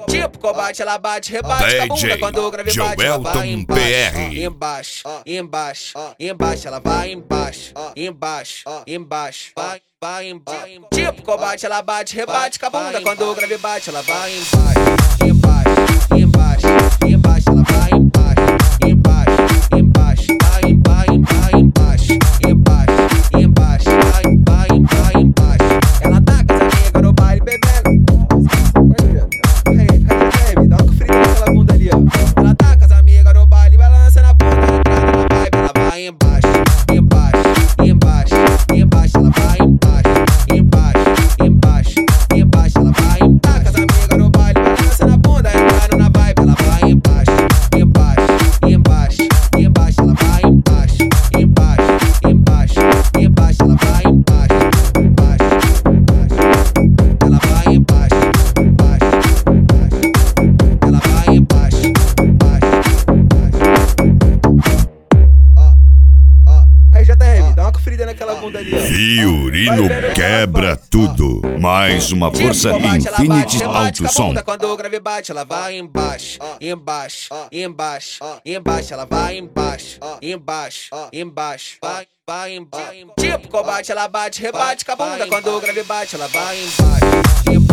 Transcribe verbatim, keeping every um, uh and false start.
Tipo combate, ela bate, rebate com a bunda quando o grave bate, ela vai embaixo, embaixo, embaixo, embaixo, ela vai embaixo, embaixo, embaixo, vai, vai embaixo. Tipo combate, ela bate, rebate com a bunda quando o grave bate, ela vai embaixo, embaixo, embaixo, embaixo, ela vai embaixo, embaixo, embaixo, vai, vai, vai embaixo, embaixo, embaixo, vai, vai, vai embaixo. Ela tá com essa nega no baile bebendo. Dá uma conferida naquela bunda ali, ó. Ela tá com as amigas no baile, balança na bunda, entrando na vibe, ela vai embaixo, embaixo, embaixo, embaixo, ela vai embaixo, embaixo, embaixo, embaixo, ela vai embaixo. Tá com as amigas no baile, balança na bunda, entrando na vibe, ela vai embaixo, embaixo, embaixo, embaixo, ela vai embaixo, embaixo, embaixo, embaixo, ela vai embaixo, embaixo, embaixo, ela vai embaixo, embaixo, embaixo. Ela vai embaixo, embaixo, embaixo. Ó, ó. Aí, J R, dá uma conferida naquela bunda ali, ó. Fiorino quebra tudo. Mais uma força Infinity Alto Som. Quando o grave bate, ela vai embaixo, embaixo, embaixo, embaixo, ela vai embaixo, embaixo, embaixo, vai, vai embaixo. Tipo combate, ela bate, rebate com a bunda quando o grave bate, ela vai embaixo.